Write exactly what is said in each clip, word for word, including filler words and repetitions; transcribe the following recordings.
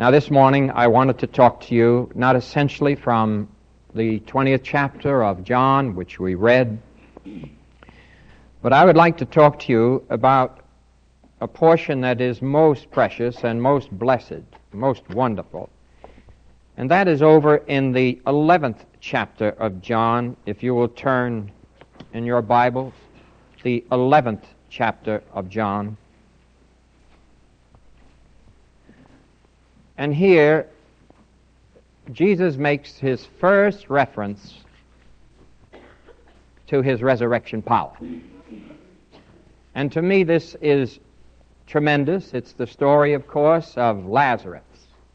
Now this morning I wanted to talk to you not essentially from the twentieth chapter of John, which we read, but I would like to talk to you about a portion that is most precious and most blessed, most wonderful. And that is over in the eleventh chapter of John, if you will turn in your Bibles, the eleventh chapter of John. And here, Jesus makes his first reference to his resurrection power. And to me, this is tremendous. It's the story, of course, of Lazarus.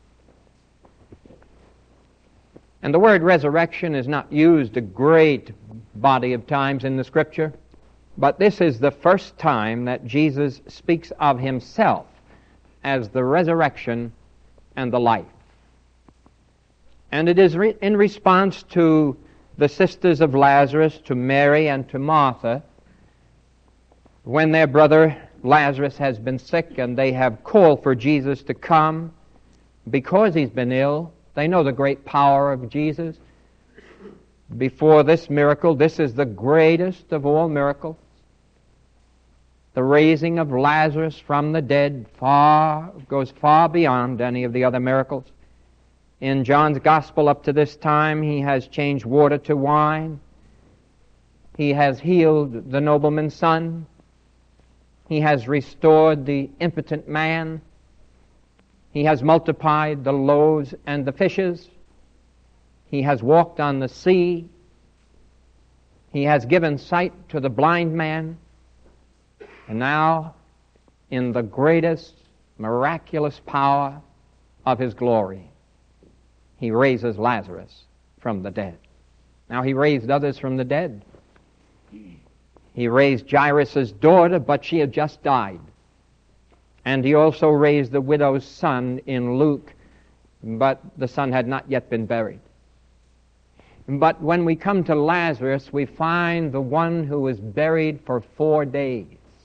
And the word resurrection is not used a great body of times in the Scripture, but this is the first time that Jesus speaks of himself as the resurrection and the life. And it is re- in response to the sisters of Lazarus, to Mary and to Martha, when their brother Lazarus has been sick and they have called for Jesus to come because he's been ill. They know the great power of Jesus. Before this miracle, this is the greatest of all miracles. The raising of Lazarus from the dead far goes far beyond any of the other miracles. In John's Gospel up to this time, he has changed water to wine. He has healed the nobleman's son. He has restored the impotent man. He has multiplied the loaves and the fishes. He has walked on the sea. He has given sight to the blind man. And now, in the greatest miraculous power of his glory, he raises Lazarus from the dead. Now, he raised others from the dead. He raised Jairus' daughter, but she had just died. And he also raised the widow's son in Luke, but the son had not yet been buried. But when we come to Lazarus, we find the one who was buried for four days.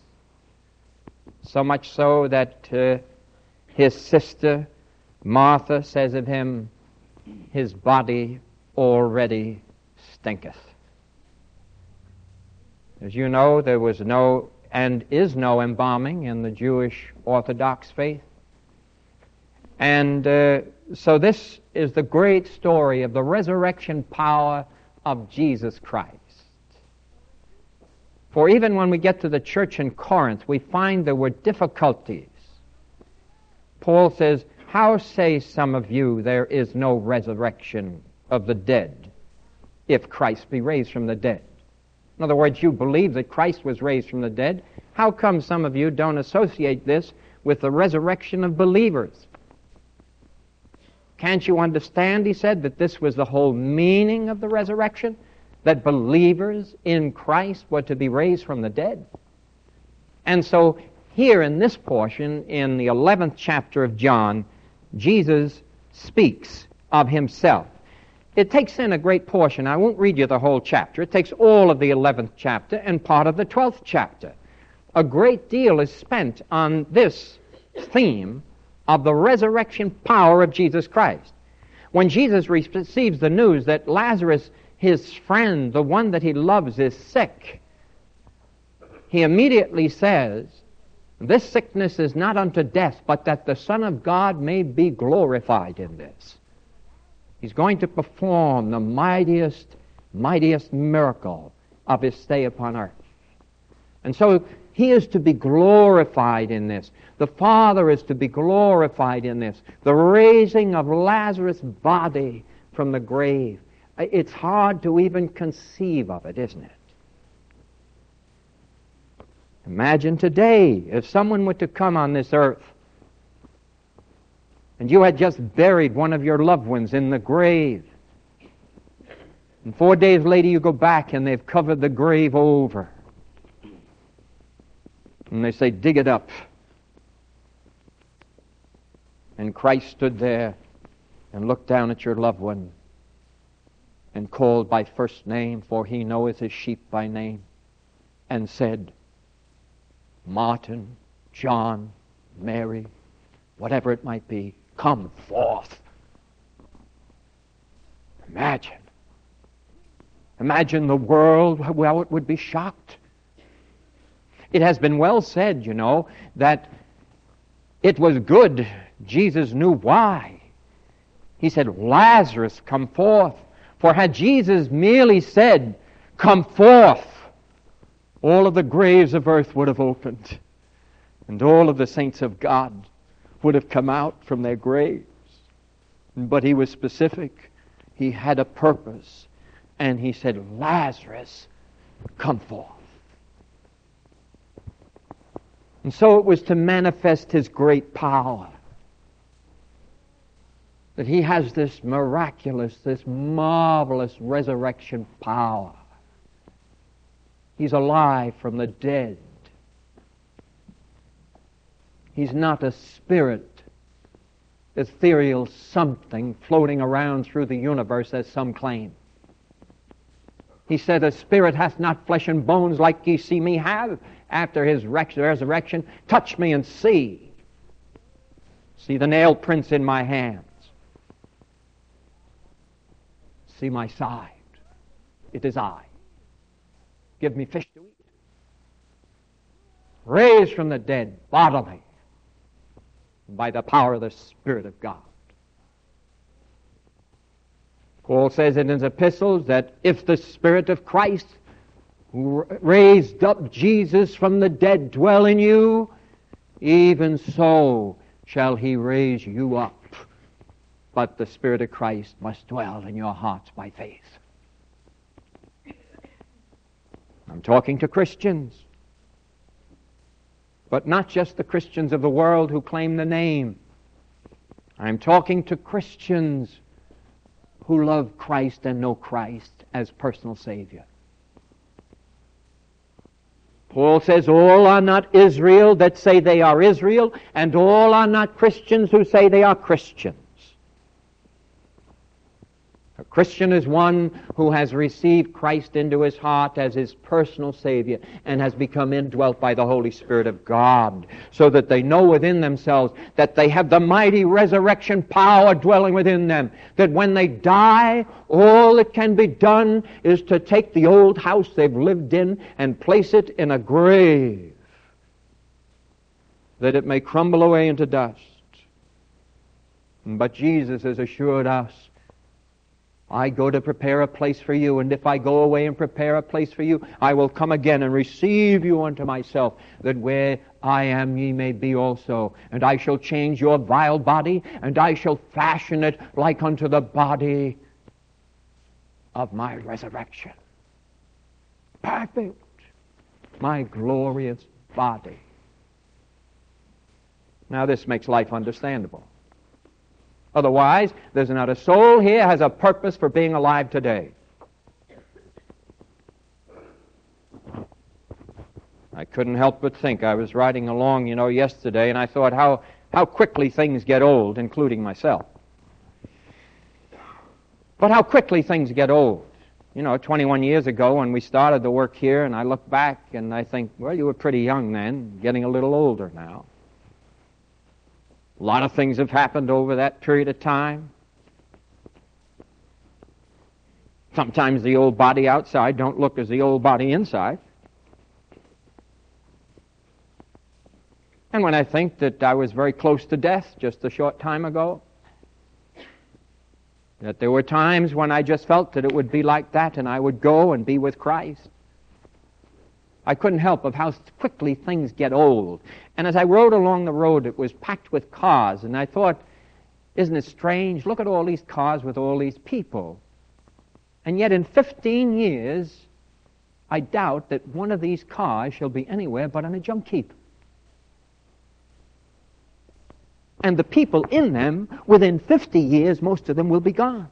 So much so that uh, his sister Martha says of him, his body already stinketh. As you know, there was no and is no embalming in the Jewish Orthodox faith. And uh, so this is the great story of the resurrection power of Jesus Christ. For even when we get to the church in Corinth, we find there were difficulties. Paul says, "How say some of you there is no resurrection of the dead, if Christ be raised from the dead?" In other words, you believe that Christ was raised from the dead. How come some of you don't associate this with the resurrection of believers? Can't you understand, he said, that this was the whole meaning of the resurrection? That believers in Christ were to be raised from the dead? And so here in this portion, in the eleventh chapter of John, Jesus speaks of himself. It takes in a great portion. I won't read you the whole chapter. It takes all of the eleventh chapter and part of the twelfth chapter. A great deal is spent on this theme of the resurrection power of Jesus Christ. When Jesus receives the news that Lazarus, his friend, the one that he loves, is sick, he immediately says, "This sickness is not unto death, but that the Son of God may be glorified in this." He's going to perform the mightiest, mightiest miracle of his stay upon earth. And so he is to be glorified in this. The Father is to be glorified in this. The raising of Lazarus' body from the grave. It's hard to even conceive of it, isn't it? Imagine today if someone were to come on this earth and you had just buried one of your loved ones in the grave. And four days later you go back and they've covered the grave over. And they say, "Dig it up." And Christ stood there and looked down at your loved one and called by first name, for he knoweth his sheep by name, and said, "Martin, John, Mary," whatever it might be, come forth. Imagine. Imagine the world, how it would be shocked. It has been well said, you know, that it was good. Jesus knew why. He said, Lazarus, come forth. For had Jesus merely said, come forth, all of the graves of earth would have opened, and all of the saints of God would have come out from their graves. But he was specific. He had a purpose. And he said, Lazarus, come forth. And so it was to manifest his great power that he has this miraculous, this marvelous resurrection power. He's alive from the dead. He's not a spirit, ethereal something floating around through the universe as some claim. He said, a spirit hath not flesh and bones like ye see me have. After his resurrection, touch me and see. See the nail prints in my hands. See my side. It is I. Give me fish to eat. Raised from the dead bodily by the power of the Spirit of God. Paul says in his epistles that if the Spirit of Christ who raised up Jesus from the dead dwell in you, even so shall he raise you up. But the Spirit of Christ must dwell in your hearts by faith. I'm talking to Christians, but not just the Christians of the world who claim the name. I'm talking to Christians who love Christ and know Christ as personal Savior. Paul says, all are not Israel that say they are Israel, and all are not Christians who say they are Christians. A Christian is one who has received Christ into his heart as his personal Savior and has become indwelt by the Holy Spirit of God, so that they know within themselves that they have the mighty resurrection power dwelling within them, that when they die, all that can be done is to take the old house they've lived in and place it in a grave, that it may crumble away into dust. But Jesus has assured us, I go to prepare a place for you, and if I go away and prepare a place for you, I will come again and receive you unto myself, that where I am ye may be also. And I shall change your vile body, and I shall fashion it like unto the body of my resurrection. Perfect. My glorious body. Now this makes life understandable. Otherwise, there's not a soul here has a purpose for being alive today. I couldn't help but think. I was riding along, you know, yesterday, and I thought how, how quickly things get old, including myself. But how quickly things get old. You know, twenty-one years ago when we started the work here, and I look back and I think, well, you were pretty young then, getting a little older now. A lot of things have happened over that period of time. Sometimes the old body outside don't look as the old body inside. And when I think that I was very close to death just a short time ago, that there were times when I just felt that it would be like that and I would go and be with Christ, I couldn't help of how quickly things get old. And as I rode along the road, it was packed with cars, and I thought, isn't it strange? Look at all these cars with all these people. And yet in fifteen years, I doubt that one of these cars shall be anywhere but on a junk heap. And the people in them, within fifty years, most of them will be gone.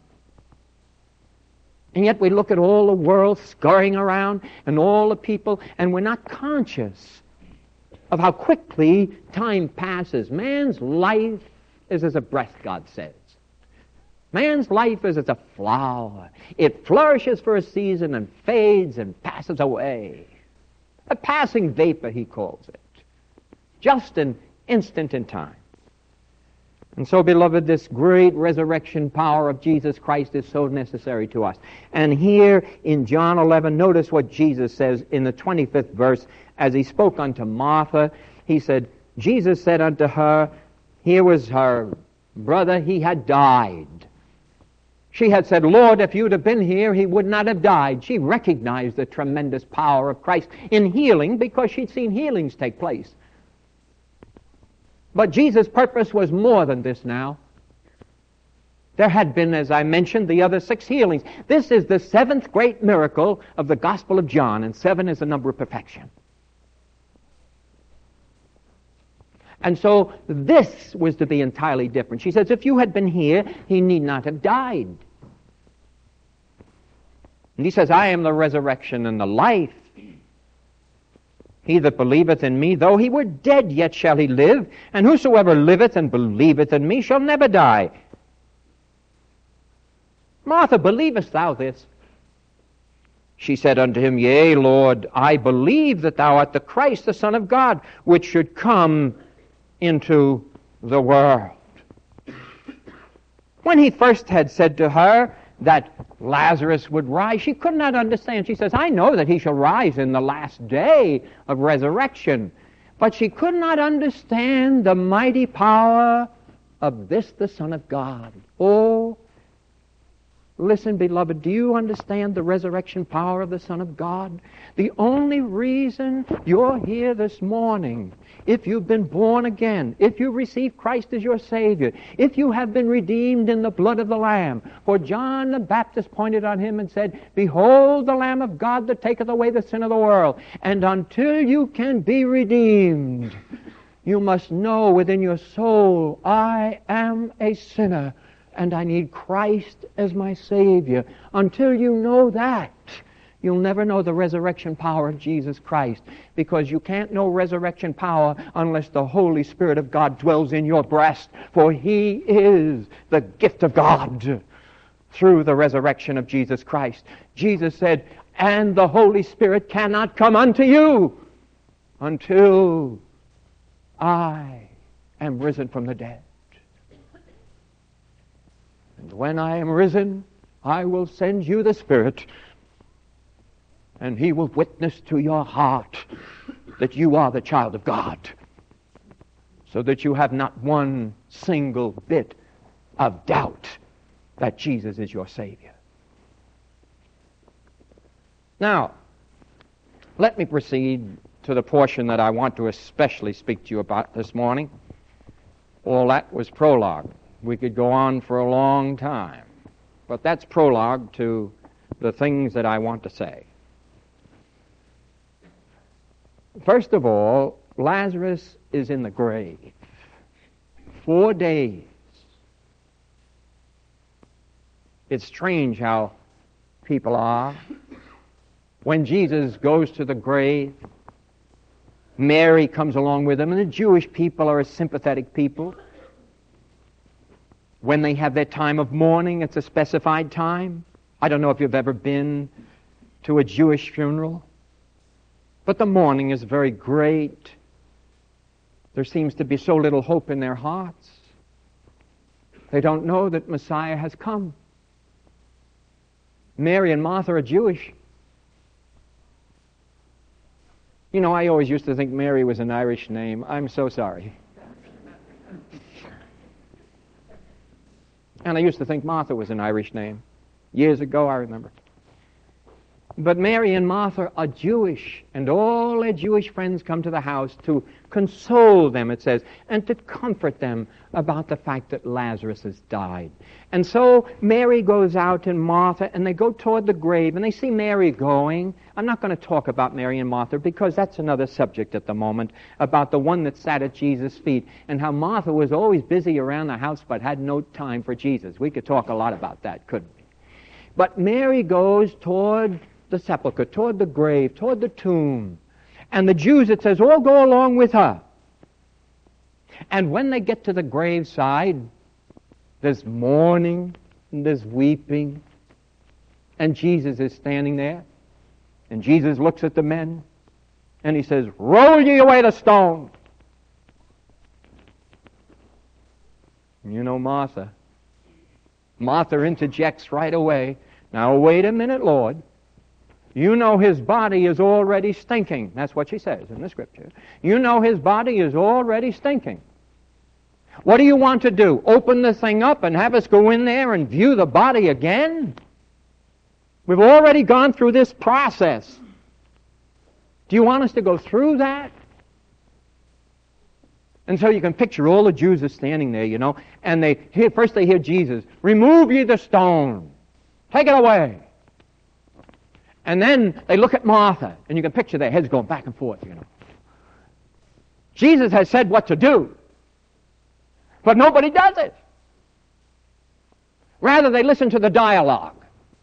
And yet we look at all the world scurrying around and all the people, and we're not conscious of how quickly time passes. Man's life is as a breath, God says. Man's life is as a flower. It flourishes for a season and fades and passes away. A passing vapor, he calls it. Just an instant in time. And so, beloved, this great resurrection power of Jesus Christ is so necessary to us. And here in John eleven, notice what Jesus says in the twenty-fifth verse. As he spoke unto Martha, he said, Jesus said unto her, here was her brother, he had died. She had said, Lord, if you'd have been here, he would not have died. She recognized the tremendous power of Christ in healing because she'd seen healings take place. But Jesus' purpose was more than this now. There had been, as I mentioned, the other six healings. This is the seventh great miracle of the Gospel of John, and seven is the number of perfection. And so this was to be entirely different. She says, if you had been here, he need not have died. And he says, I am the resurrection and the life. He that believeth in me, though he were dead, yet shall he live. And whosoever liveth and believeth in me shall never die. Martha, believest thou this? She said unto him, Yea, Lord, I believe that thou art the Christ, the Son of God, which should come into the world. When he first had said to her that Lazarus would rise, she could not understand. She says, I know that he shall rise in the last day of resurrection. But she could not understand the mighty power of this, the Son of God. Oh, listen, beloved, do you understand the resurrection power of the Son of God? The only reason you're here this morning, if you've been born again, if you receive Christ as your Savior, if you have been redeemed in the blood of the Lamb. For John the Baptist pointed on him and said, Behold the Lamb of God that taketh away the sin of the world. And until you can be redeemed, you must know within your soul, I am a sinner and I need Christ as my Savior. Until you know that, you'll never know the resurrection power of Jesus Christ, because you can't know resurrection power unless the Holy Spirit of God dwells in your breast, for He is the gift of God through the resurrection of Jesus Christ. Jesus said, and the Holy Spirit cannot come unto you until I am risen from the dead. And when I am risen, I will send you the Spirit, and He will witness to your heart that you are the child of God, so that you have not one single bit of doubt that Jesus is your Savior. Now, let me proceed to the portion that I want to especially speak to you about this morning. All that was prologue. We could go on for a long time, but that's prologue to the things that I want to say. First of all, Lazarus is in the grave. Four days. It's strange how people are. When Jesus goes to the grave, Mary comes along with him, and the Jewish people are a sympathetic people. When they have their time of mourning, it's a specified time. I don't know if you've ever been to a Jewish funeral, but the mourning is very great. There seems to be so little hope in their hearts. They don't know that Messiah has come. Mary and Martha are Jewish. You know, I always used to think Mary was an Irish name. I'm so sorry. And I used to think Martha was an Irish name. Years ago, I remember. But Mary and Martha are Jewish, and all their Jewish friends come to the house to console them, it says, and to comfort them about the fact that Lazarus has died. And so Mary goes out and Martha, and they go toward the grave, and they see Mary going. I'm not going to talk about Mary and Martha, because that's another subject at the moment, about the one that sat at Jesus' feet, and how Martha was always busy around the house but had no time for Jesus. We could talk a lot about that, couldn't we? But Mary goes toward the sepulcher, toward the grave, toward the tomb. And the Jews, it says, all go along with her. And when they get to the graveside, there's mourning, and there's weeping, and Jesus is standing there. And Jesus looks at the men, and He says, roll ye away the stone. You know Martha. Martha interjects right away. Now, wait a minute, Lord. You know his body is already stinking. That's what she says in the Scripture. You know his body is already stinking. What do you want to do? Open the thing up and have us go in there and view the body again? We've already gone through this process. Do you want us to go through that? And so you can picture all the Jews are standing there, you know, and they hear, first they hear Jesus, remove ye the stone. Take it away. And then they look at Martha, and you can picture their heads going back and forth, you know. Jesus has said what to do, but nobody does it. Rather, they listen to the dialogue.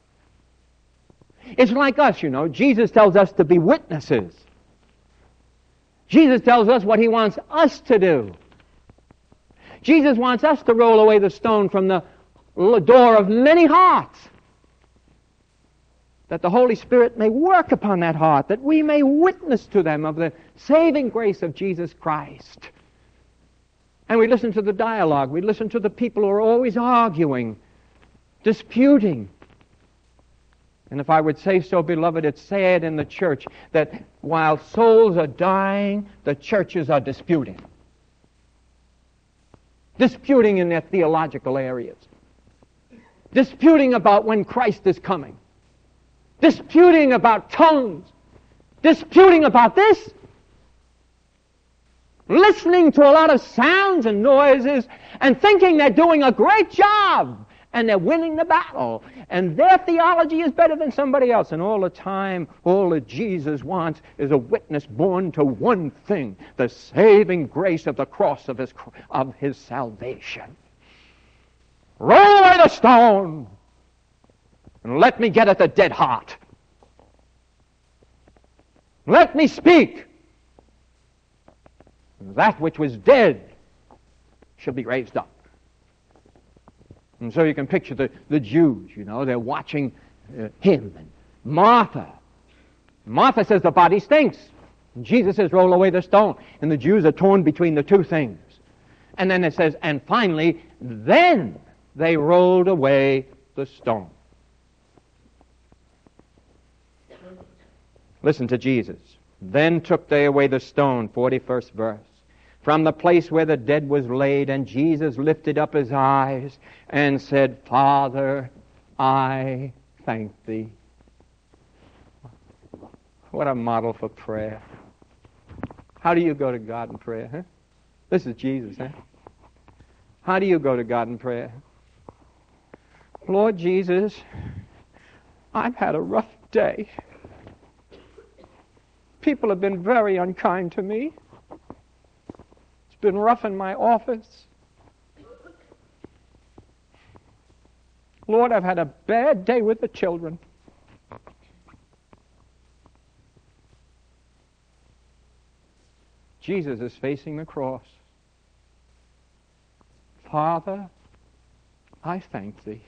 It's like us, you know. Jesus tells us to be witnesses. Jesus tells us what he wants us to do. Jesus wants us to roll away the stone from the door of many hearts, that the Holy Spirit may work upon that heart, that we may witness to them of the saving grace of Jesus Christ. And we listen to the dialogue. We listen to the people who are always arguing, disputing. And if I would say so, beloved, it's sad in the church that while souls are dying, the churches are disputing. Disputing in their theological areas. Disputing about when Christ is coming. Disputing about tongues. Disputing about this. Listening to a lot of sounds and noises and thinking they're doing a great job. And they're winning the battle. And their theology is better than somebody else. And all the time, all that Jesus wants is a witness born to one thing, the saving grace of the cross of his, of his salvation. Roll away the stone and let me get at the dead heart. Let me speak. That which was dead shall be raised up. And so you can picture the, the Jews, you know, they're watching uh, him. And Martha. Martha says the body stinks. And Jesus says roll away the stone. And the Jews are torn between the two things. And then it says, and finally, then they rolled away the stone. Listen to Jesus. Then took they away the stone, forty-first verse, from the place where the dead was laid, and Jesus lifted up his eyes and said, Father, I thank thee. What a model for prayer. How do you go to God in prayer? Huh? This is Jesus, huh? How do you go to God in prayer? Lord Jesus, I've had a rough day. People have been very unkind to me. It's been rough in my office. Lord, I've had a bad day with the children. Jesus is facing the cross. Father, I thank thee.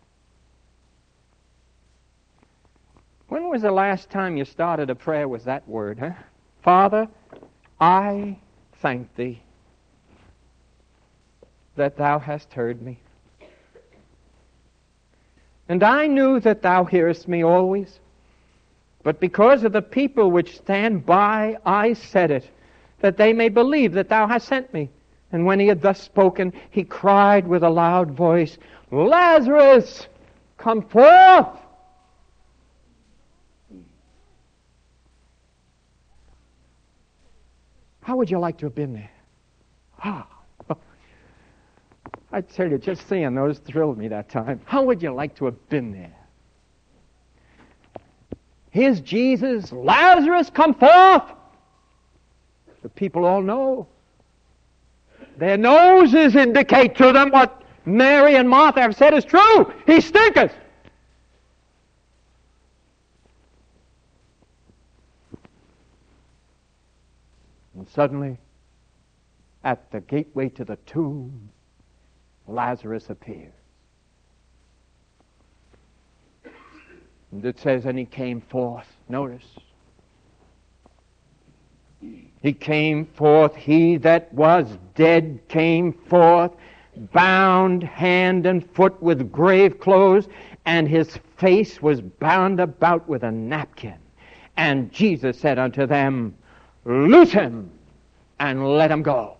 When was the last time you started a prayer with that word, huh? Father, I thank thee that thou hast heard me. And I knew that thou hearest me always, but because of the people which stand by, I said it, that they may believe that thou hast sent me. And when he had thus spoken, he cried with a loud voice, Lazarus, come forth! How would you like to have been there? Ah, I tell you, just seeing those thrilled me that time. How would you like to have been there? Here's Jesus, Lazarus, come forth! The people all know. Their noses indicate to them what Mary and Martha have said is true. He stinketh. And suddenly, at the gateway to the tomb, Lazarus appears. And it says, and he came forth. Notice. He came forth. He that was dead came forth. bound hand and foot with grave clothes, and his face was bound about with a napkin. And Jesus said unto them, Loose him and let him go.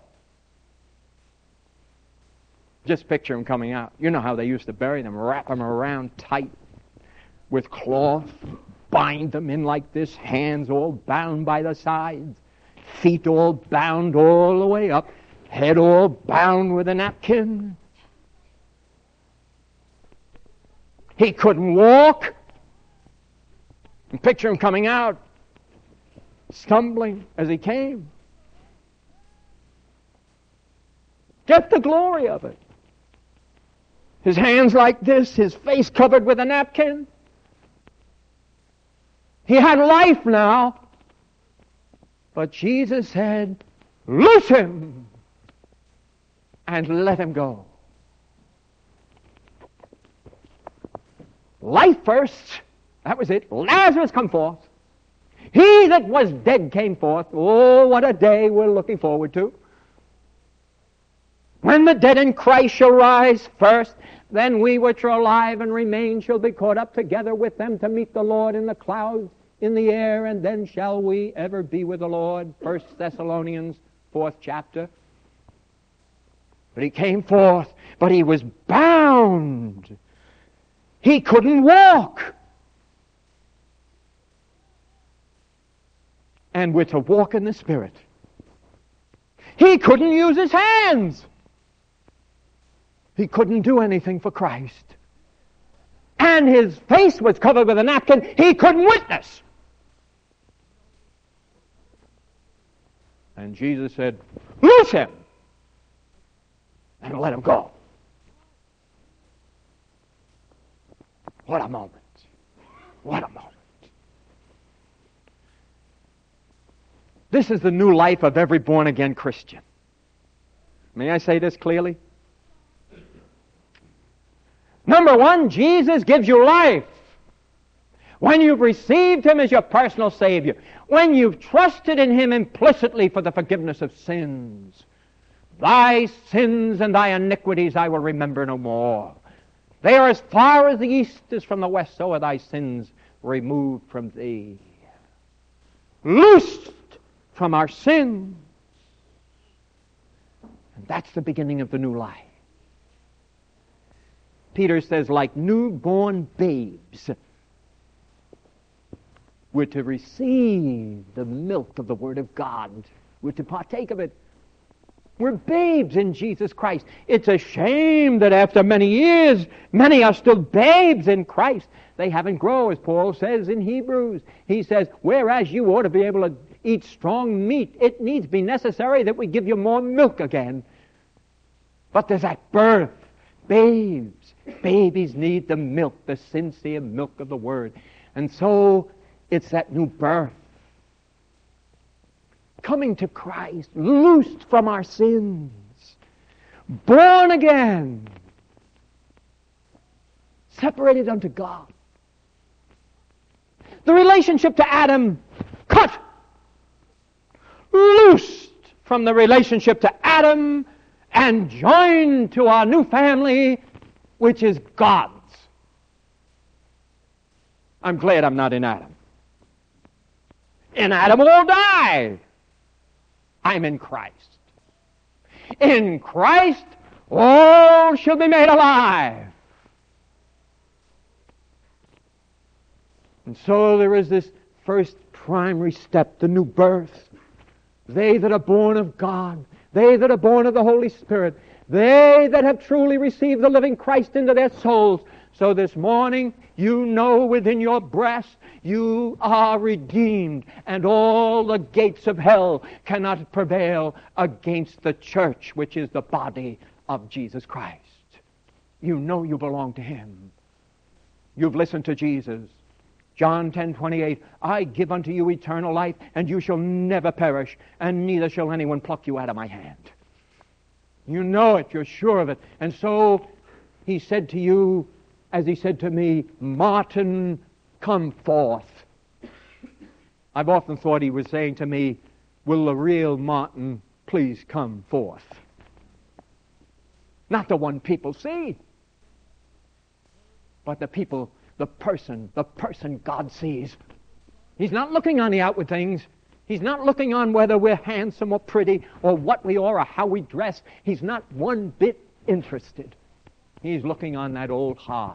Just picture him coming out. You know how they used to bury them, wrap them around tight with cloth, bind them in like this, hands all bound by the sides, feet all bound all the way up, head all bound with a napkin. He couldn't walk. And picture him coming out, stumbling as he came. Get the glory of it. His hands like this, his face covered with a napkin. He had life now. But Jesus said, Loose him and let him go. Life first. That was it. Lazarus, come forth. He that was dead came forth. Oh, what a day we're looking forward to. When the dead in Christ shall rise first, then we which are alive and remain shall be caught up together with them to meet the Lord in the clouds in the air, and then shall we ever be with the Lord. First Thessalonians, fourth chapter. But he came forth, but he was bound. He couldn't walk. And we're to walk in the Spirit. He couldn't use his hands. He couldn't do anything for Christ. And his face was covered with a napkin. He couldn't witness. And Jesus said, Loose him and let him go. What a moment. What a moment. This is the new life of every born-again Christian. May I say this clearly? Number one, Jesus gives you life. When you've received him as your personal Savior, when you've trusted in him implicitly for the forgiveness of sins, thy sins and thy iniquities I will remember no more. They are as far as the east is from the west, so are thy sins removed from thee. Loosed from our sins. And that's the beginning of the new life. Peter says, like newborn babes, we're to receive the milk of the Word of God. We're to partake of it. We're babes in Jesus Christ. It's a shame that after many years, many are still babes in Christ. They haven't grown, as Paul says in Hebrews. He says, whereas you ought to be able to eat strong meat, it needs be necessary that we give you more milk again. But there's that birth. Babes. Babies need the milk, the sincere milk of the Word. And so it's that new birth. Coming to Christ, loosed from our sins, born again, separated unto God. The relationship to Adam cut, loosed from the relationship to Adam and joined to our new family, which is God's. I'm glad I'm not in Adam. In Adam we'll die. I'm in Christ. In Christ all shall be made alive. And so there is this first primary step, the new birth. They that are born of God, they that are born of the Holy Spirit, they that have truly received the living Christ into their souls. So this morning, you know within your breast, you are redeemed, and all the gates of hell cannot prevail against the church, which is the body of Jesus Christ. You know you belong to him. You've listened to Jesus. John ten twenty-eight, I give unto you eternal life, and you shall never perish, and neither shall anyone pluck you out of my hand. You know it, you're sure of it. And so he said to you, as he said to me, Martin, come forth. I've often thought he was saying to me, will the real Martin please come forth? Not the one people see, but the people, the person, the person God sees. He's not looking on the outward things. He's not looking on whether we're handsome or pretty or what we are or how we dress. He's not one bit interested. He's looking on that old heart.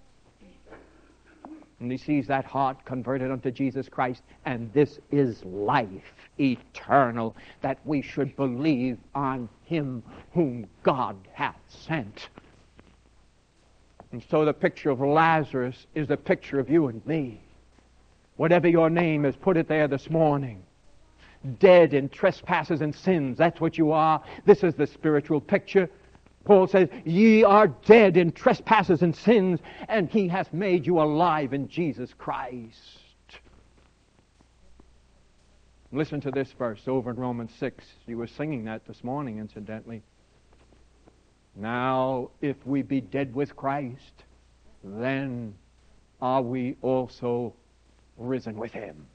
And he sees that heart converted unto Jesus Christ. And this is life eternal, that we should believe on him whom God hath sent. And so the picture of Lazarus is the picture of you and me. Whatever your name is, put it there this morning. Dead in trespasses and sins. That's what you are. This is the spiritual picture. Paul says, ye are dead in trespasses and sins, and he hath made you alive in Jesus Christ. Listen to this verse over in Romans six. You were singing that this morning, incidentally. Now, if we be dead with Christ, then are we also risen with him.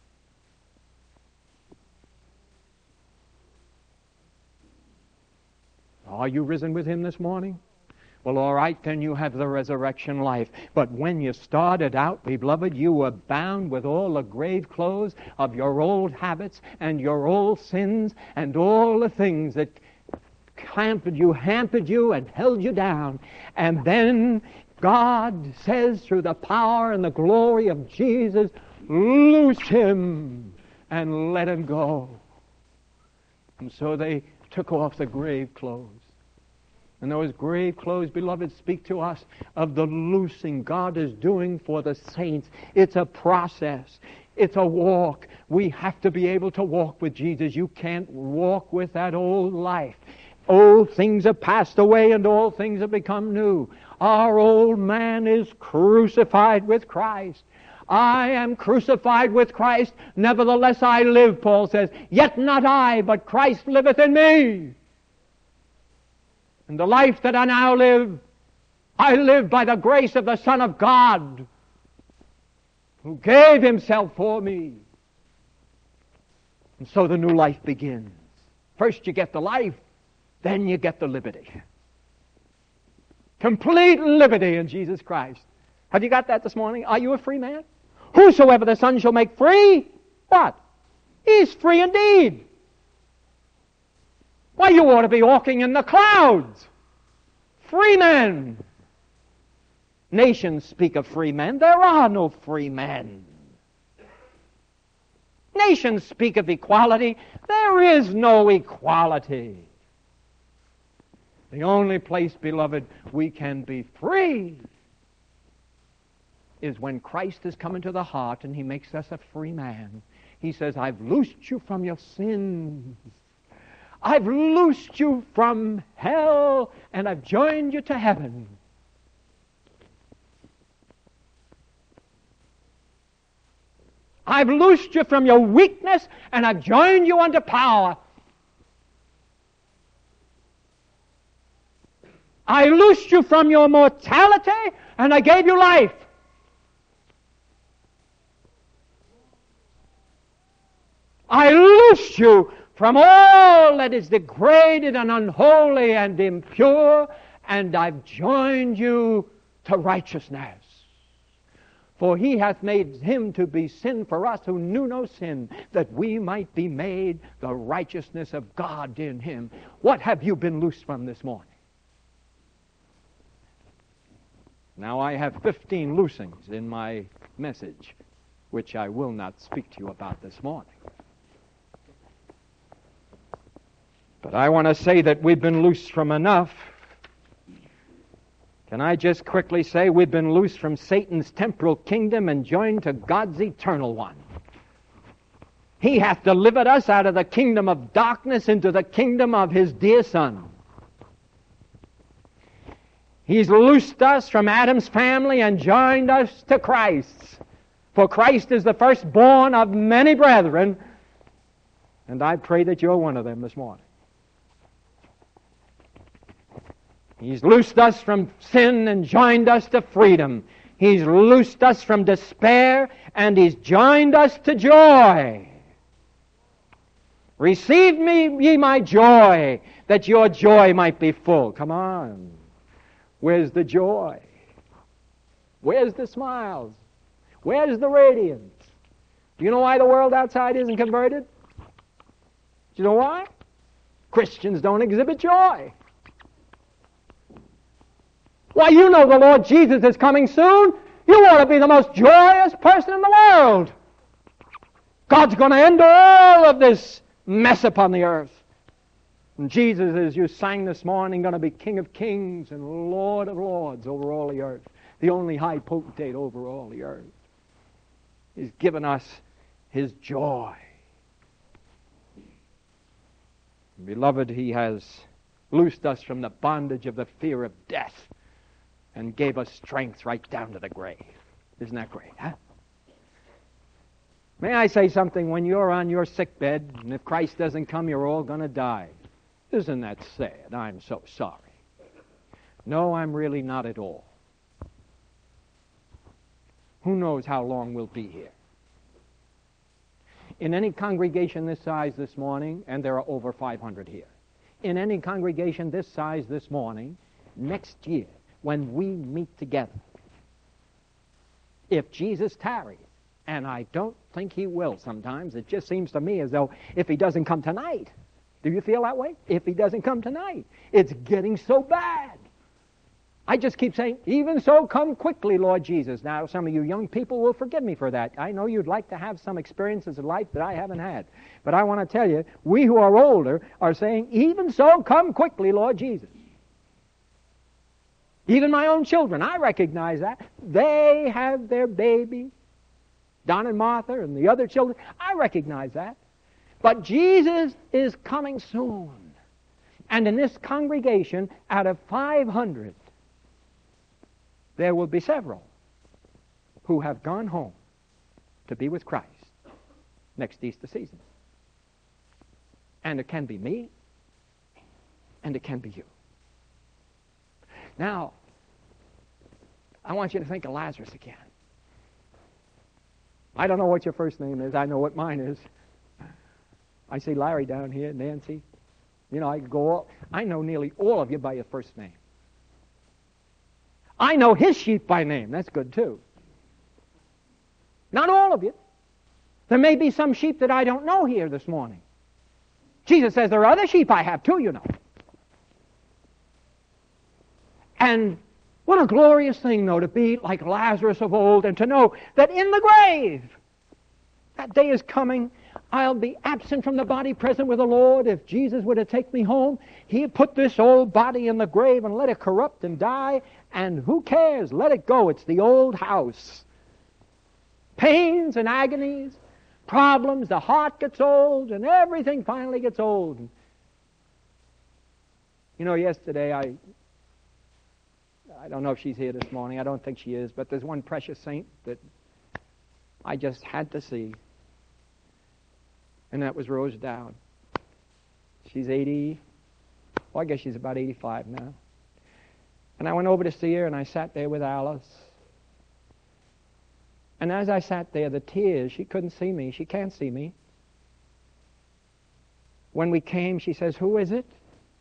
Are you risen with him this morning? Well, all right, then you have the resurrection life. But when you started out, beloved, you were bound with all the grave clothes of your old habits and your old sins and all the things that hampered you, hampered you, and held you down. And then God says, through the power and the glory of Jesus, loose him and let him go. And so they took off the grave clothes. And those grave clothes, beloved, speak to us of the loosing God is doing for the saints. It's a process. It's a walk. We have to be able to walk with Jesus. You can't walk with that old life. Old things have passed away and all things have become new. Our old man is crucified with Christ. I am crucified with Christ. Nevertheless I live, Paul says. Yet not I, but Christ liveth in me. And the life that I now live, I live by the grace of the Son of God, who gave himself for me. And so the new life begins. First you get the life, then you get the liberty. Complete liberty in Jesus Christ. Have you got that this morning? Are you a free man? Whosoever the Son shall make free, what? He's free indeed. Why, you ought to be walking in the clouds. Free men. Nations speak of free men. There are no free men. Nations speak of equality. There is no equality. The only place, beloved, we can be free is when Christ has come into the heart and he makes us a free man. He says, I've loosed you from your sins. I've loosed you from hell, and I've joined you to heaven. I've loosed you from your weakness, and I've joined you unto power. I loosed you from your mortality, and I gave you life. I loosed you from all that is degraded and unholy and impure, and I've joined you to righteousness. For he hath made him to be sin for us who knew no sin, that we might be made the righteousness of God in him. What have you been loosed from this morning? Now I have fifteen loosings in my message, which I will not speak to you about this morning. But I want to say that we've been loosed from enough. Can I just quickly say we've been loosed from Satan's temporal kingdom and joined to God's eternal one. He hath delivered us out of the kingdom of darkness into the kingdom of his dear Son. He's loosed us from Adam's family and joined us to Christ. For Christ is the firstborn of many brethren, and I pray that you're one of them this morning. He's loosed us from sin and joined us to freedom. He's loosed us from despair and he's joined us to joy. Receive me, ye my joy, that your joy might be full. Come on. Where's the joy? Where's the smiles? Where's the radiance? Do you know why the world outside isn't converted? Do you know why? Christians don't exhibit joy. Why, you know the Lord Jesus is coming soon. You want to be the most joyous person in the world. God's going to end all of this mess upon the earth. And Jesus, as you sang this morning, going to be King of kings and Lord of lords over all the earth. The only high potentate over all the earth. He's given us His joy. Beloved, He has loosed us from the bondage of the fear of death and gave us strength right down to the grave. Isn't that great, huh? May I say something? When you're on your sick bed, and if Christ doesn't come, you're all going to die. Isn't that sad? I'm so sorry. No, I'm really not at all. Who knows how long we'll be here? In any congregation this size this morning, and there are over five hundred here, in any congregation this size this morning, next year, when we meet together, if Jesus tarries, and I don't think He will sometimes, it just seems to me as though if He doesn't come tonight, do you feel that way? If He doesn't come tonight, it's getting so bad. I just keep saying, even so, come quickly, Lord Jesus. Now, some of you young people will forgive me for that. I know you'd like to have some experiences of life that I haven't had. But I want to tell you, we who are older are saying, even so, come quickly, Lord Jesus. Even my own children, I recognize that. They have their baby, Don and Martha and the other children. I recognize that. But Jesus is coming soon. And in this congregation, out of five hundred, there will be several who have gone home to be with Christ next Easter season. And it can be me, and it can be you. Now, I want you to think of Lazarus again. I don't know what your first name is. I know what mine is. I see Larry down here, Nancy. You know, I could go all, I know nearly all of you by your first name. I know his sheep by name. That's good too. Not all of you. There may be some sheep that I don't know here this morning. Jesus says there are other sheep I have too, you know. And what a glorious thing, though, to be like Lazarus of old and to know that in the grave, that day is coming. I'll be absent from the body, present with the Lord. If Jesus were to take me home, He'd put this old body in the grave and let it corrupt and die. And who cares? Let it go. It's the old house. Pains and agonies, problems, the heart gets old, and everything finally gets old. You know, yesterday I... I don't know if she's here this morning. I don't think she is. But there's one precious saint that I just had to see. And that was Rose Dowd. She's eighty. Well, I guess she's about eighty-five now. And I went over to see her, and I sat there with Alice. And as I sat there, the tears, she couldn't see me. She can't see me. When we came, she says, "Who is it?"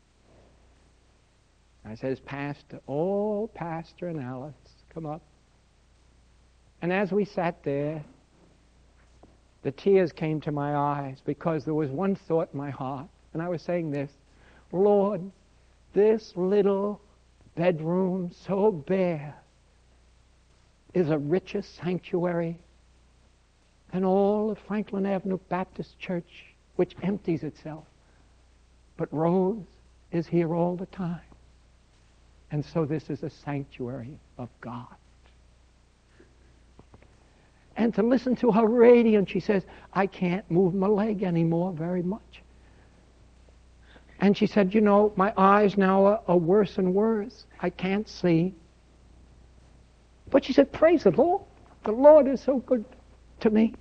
I says, "Pastor." "Oh, Pastor and Alice, come up." And as we sat there, the tears came to my eyes because there was one thought in my heart. And I was saying this, "Lord, this little bedroom so bare is a richer sanctuary than all of Franklin Avenue Baptist Church, which empties itself. But Rose is here all the time. And so this is a sanctuary of God." And to listen to her radiant, she says, "I can't move my leg anymore very much." And she said, "You know, my eyes now are, are worse and worse. I can't see." But she said, "Praise the Lord. The Lord is so good to me."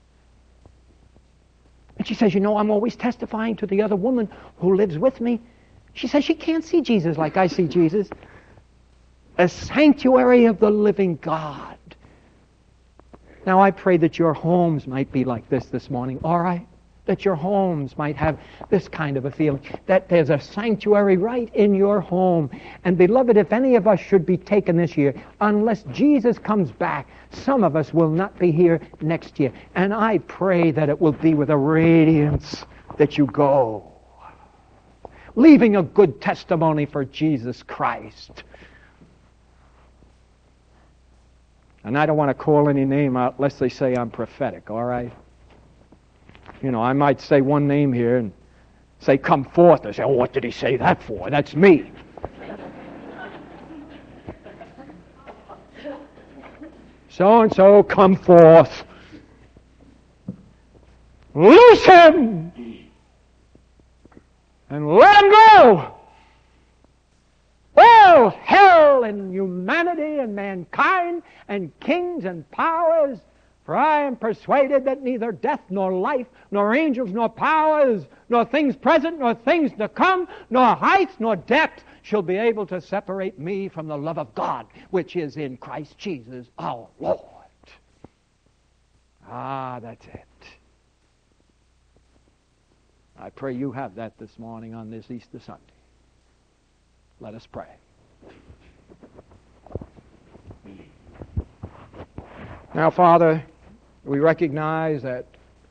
And she says, "You know, I'm always testifying to the other woman who lives with me." She says she can't see Jesus like I see Jesus. A sanctuary of the living God. Now I pray that your homes might be like this this morning, all right? that your homes might have this kind of a feeling, that there's a sanctuary right in your home. And beloved, if any of us should be taken this year, unless Jesus comes back, some of us will not be here next year. And I pray that it will be with a radiance that you go, leaving a good testimony for Jesus Christ. And I don't want to call any name out lest they say I'm prophetic, all right? You know, I might say one name here and say, come forth. They say, oh, what did he say that for? That's me. So-and-so, come forth. Loose him and let him go. Well, hell and humanity and mankind and kings and powers, for I am persuaded that neither death nor life, nor angels nor powers, nor things present nor things to come, nor heights nor depth shall be able to separate me from the love of God, which is in Christ Jesus our Lord. Ah, that's it. I pray you have that this morning on this Easter Sunday. Let us pray. Now, Father, we recognize that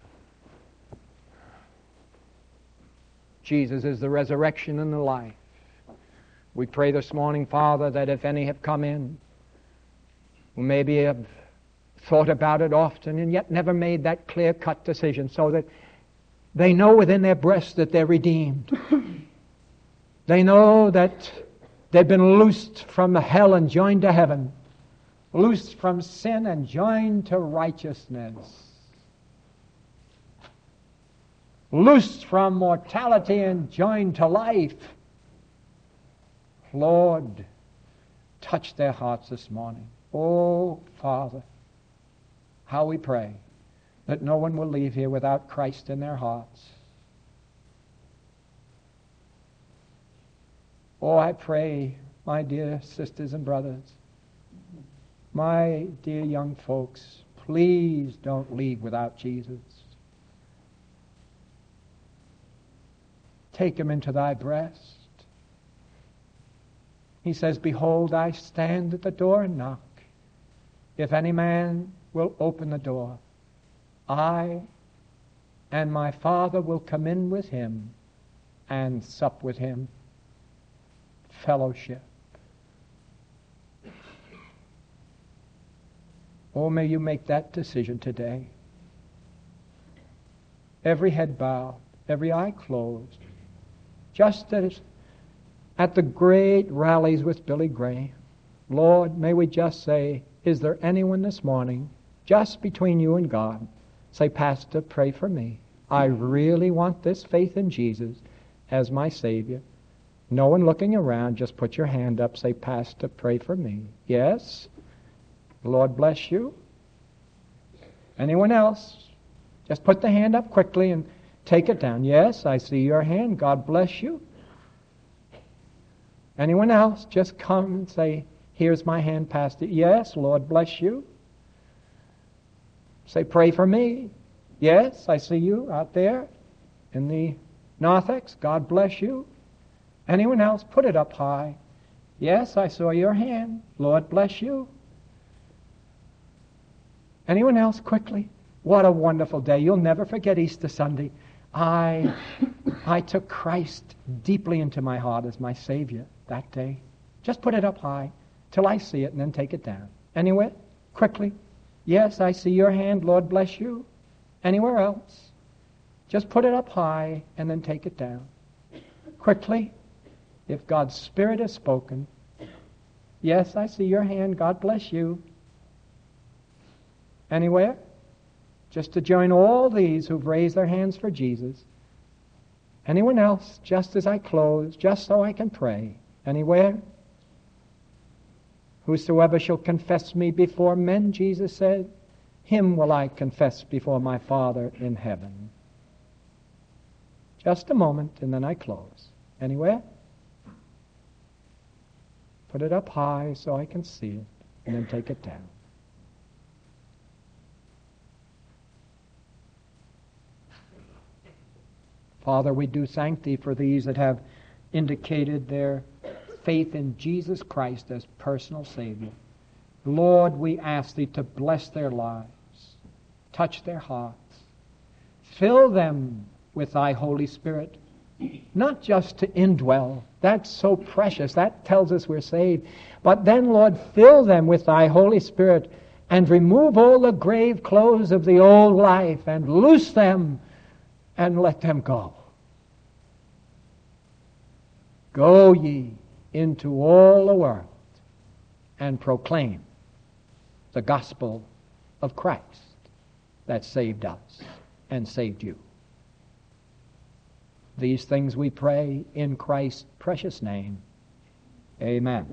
Jesus is the resurrection and the life. We pray this morning, Father, that if any have come in who maybe have thought about it often and yet never made that clear-cut decision, so that they know within their breasts that they're redeemed. They know that they've been loosed from hell and joined to heaven, loosed from sin and joined to righteousness, loosed from mortality and joined to life. Lord, touch their hearts this morning. Oh, Father, how we pray that no one will leave here without Christ in their hearts. Oh, I pray, my dear sisters and brothers, my dear young folks, please don't leave without Jesus. Take him into thy breast. He says, behold, I stand at the door and knock. If any man will open the door, I and my Father will come in with him and sup with him. Fellowship. Oh, may you make that decision today. Every head bowed, every eye closed. Just as at the great rallies with Billy Graham, Lord, may we just say, is there anyone this morning, just between you and God, say, Pastor, pray for me. I really want this faith in Jesus as my Savior. No one looking around, just put your hand up, say, Pastor, pray for me. Yes? The Lord bless you. Anyone else? Just put the hand up quickly and take it down. Yes, I see your hand. God bless you. Anyone else? Just come and say, here's my hand, Pastor. Yes, Lord bless you. Say, pray for me. Yes, I see you out there in the narthex. God bless you. Anyone else? Put it up high. Yes, I saw your hand. Lord bless you. Anyone else? Quickly. What a wonderful day. You'll never forget Easter Sunday. I, I took Christ deeply into my heart as my Savior that day. Just put it up high till I see it and then take it down. Anywhere? Quickly. Yes, I see your hand. Lord bless you. Anywhere else? Just put it up high and then take it down. Quickly. If God's Spirit has spoken. Yes, I see your hand. God bless you. Anywhere? Just to join all these who've raised their hands for Jesus. Anyone else? Just as I close, just so I can pray. Anywhere? Whosoever shall confess me before men, Jesus said, him will I confess before my Father in heaven. Just a moment, and then I close. Anywhere? Put it up high so I can see it, and then take it down. Father, we do thank Thee for these that have indicated their faith in Jesus Christ as personal Savior. Lord, we ask Thee to bless their lives, touch their hearts, fill them with Thy Holy Spirit, not just to indwell. That's so precious. That tells us we're saved. But then, Lord, fill them with Thy Holy Spirit and remove all the grave clothes of the old life and loose them and let them go. Go ye into all the world and proclaim the gospel of Christ that saved us and saved you. These things we pray in Christ's precious name. Amen.